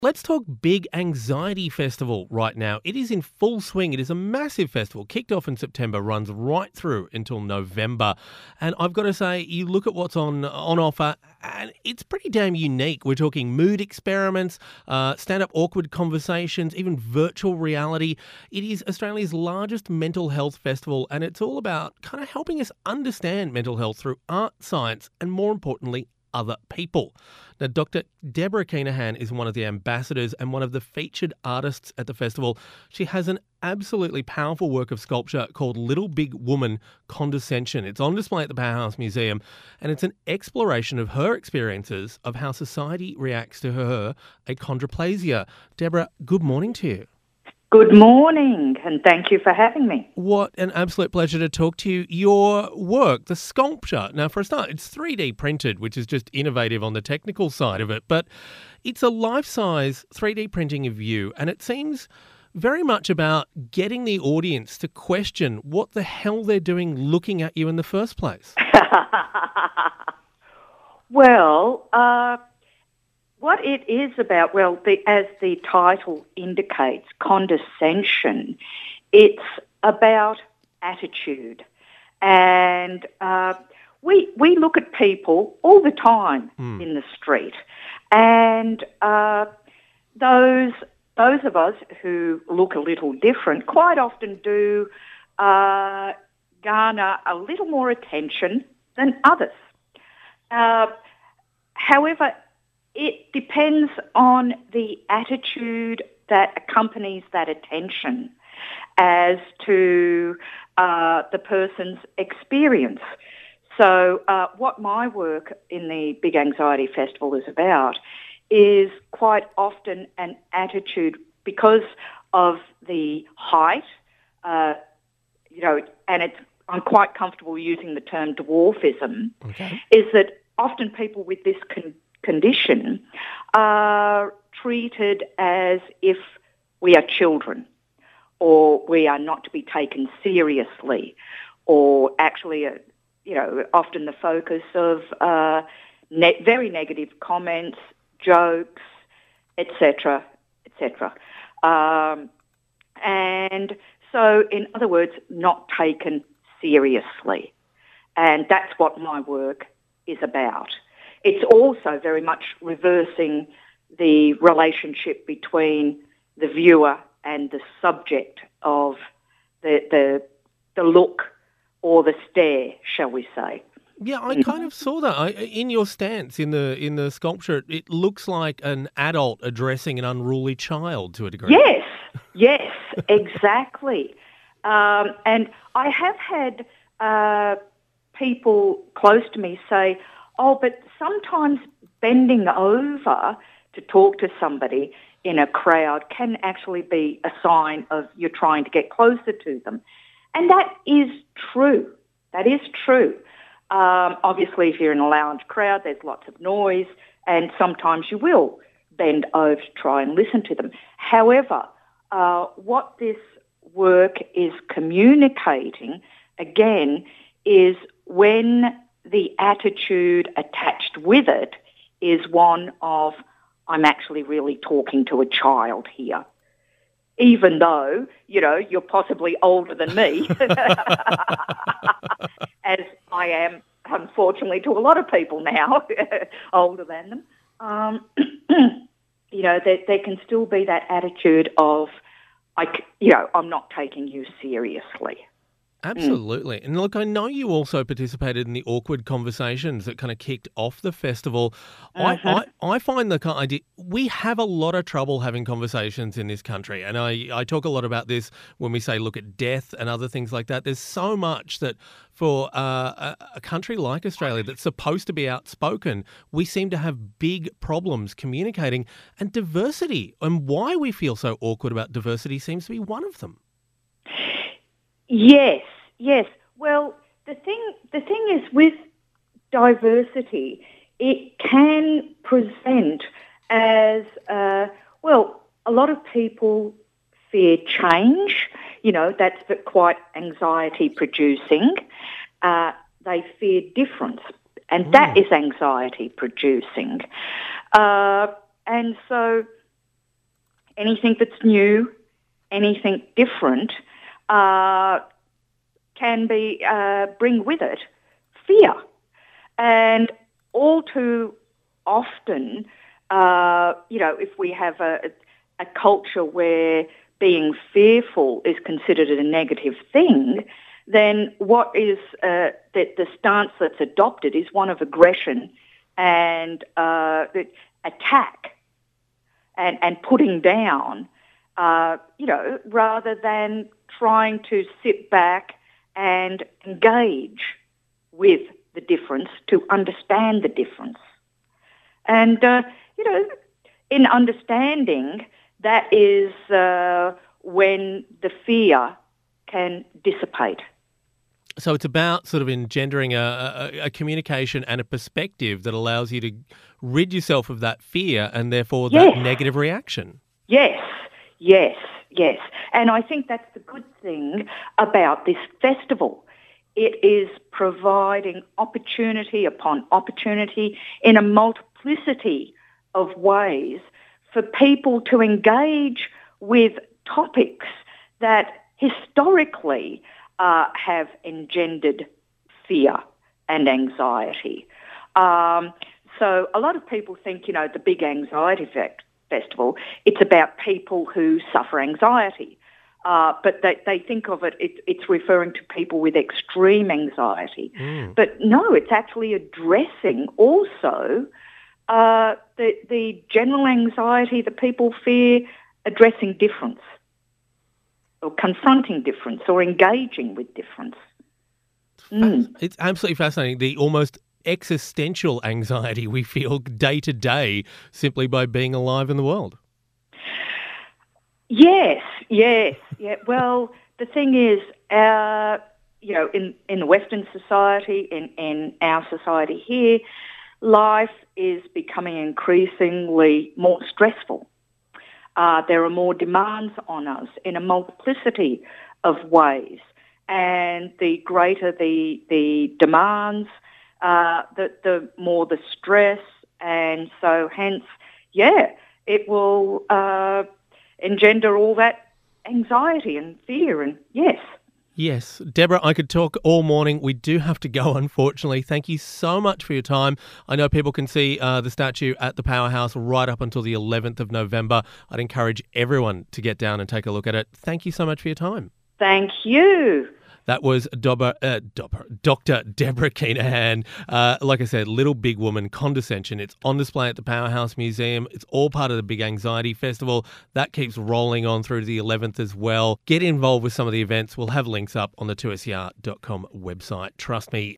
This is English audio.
Let's talk Big Anxiety Festival right now. It is in full swing. It is a massive festival, kicked off in September, runs right through until November. And I've got to say, you look at what's on offer, and it's pretty damn unique. We're talking mood experiments, stand-up awkward conversations, even virtual reality. It is Australia's largest mental health festival, and it's all about kind of helping us understand mental health through art, science, and more importantly, other people. Now, Dr. Deborah Kinahan is one of the ambassadors and one of the featured artists at the festival. She has an absolutely powerful work of sculpture called Little Big Woman Condescension. It's on display at the Powerhouse Museum, and it's an exploration of her experiences of how society reacts to her achondroplasia. Deborah, good morning to you. Good morning, and thank you for having me. What an absolute pleasure to talk to you. Your work, the sculpture, now for a start, it's 3D printed, which is just innovative on the technical side of it, but it's a life-size 3D printing of you, and it seems very much about getting the audience to question what the hell they're doing looking at you in the first place. Well, what it is about, as the title indicates, condescension, it's about attitude. And we look at people all the time in the street. And those of us who look a little different quite often do garner a little more attention than others. However, it depends on the attitude that accompanies that attention as to the person's experience. So what my work in the Big Anxiety Festival is about is quite often an attitude because of the height, and I'm quite comfortable using the term dwarfism, is that often people with this condition are treated as if we are children or we are not to be taken seriously or actually, often the focus of very negative comments, jokes, etc., etc. And so, in other words, not taken seriously. And that's what my work is about. It's also very much reversing the relationship between the viewer and the subject of the look or the stare, shall we say. Yeah, I kind of saw that in your stance in the sculpture. It looks like an adult addressing an unruly child to a degree. Yes, exactly. And I have had people close to me say, "Oh, but sometimes bending over to talk to somebody in a crowd can actually be a sign of you're trying to get closer to them." And that is true. That is true. Obviously, if you're in a lounge crowd, there's lots of noise, and sometimes you will bend over to try and listen to them. However, what this work is communicating, again, is when the attitude attached with it is one of, I'm actually really talking to a child here, even though, you're possibly older than me, as I am, unfortunately, to a lot of people now, older than them. There can still be that attitude of, I'm not taking you seriously. Absolutely. And look, I know you also participated in the awkward conversations that kind of kicked off the festival. I find the kind of idea, we have a lot of trouble having conversations in this country. And I talk a lot about this when we say look at death and other things like that. There's so much that for a country like Australia that's supposed to be outspoken, we seem to have big problems communicating. And diversity and why we feel so awkward about diversity seems to be one of them. Yes. Well, the thing is with diversity, it can present as, a lot of people fear change. That's quite anxiety producing. They fear difference, and that is anxiety producing. And so anything that's new, anything different, can bring with it fear. And all too often, if we have a culture where being fearful is considered a negative thing, then what is the stance that's adopted is one of aggression and attack and putting down, rather than trying to sit back and engage with the difference, to understand the difference. And, in understanding, that is when the fear can dissipate. So it's about sort of engendering a communication and a perspective that allows you to rid yourself of that fear and therefore that negative reaction. Yes. And I think that's the good thing about this festival. It is providing opportunity upon opportunity in a multiplicity of ways for people to engage with topics that historically have engendered fear and anxiety. So a lot of people think, the big anxiety festival, it's about people who suffer anxiety. But they think of it's referring to people with extreme anxiety. But no, it's actually addressing also the general anxiety that people fear, addressing difference or confronting difference or engaging with difference. It's absolutely fascinating, the almost existential anxiety we feel day to day simply by being alive in the world. Yes. Well, the thing is, in the Western society, in our society here, life is becoming increasingly more stressful. There are more demands on us in a multiplicity of ways. And the greater the demands, the more the stress. And so hence, it will engender all that anxiety and fear. And Yes. Deborah, I could talk all morning. We do have to go, unfortunately. Thank you so much for your time. I know people can see the statue at the Powerhouse right up until the 11th of November. I'd encourage everyone to get down and take a look at it. Thank you so much for your time. Thank you. That was Dr. Deborah Kinahan. Like I said, Little Big Woman, Condescension. It's on display at the Powerhouse Museum. It's all part of the Big Anxiety Festival. That keeps rolling on through to the 11th as well. Get involved with some of the events. We'll have links up on the 2SER.com website. Trust me,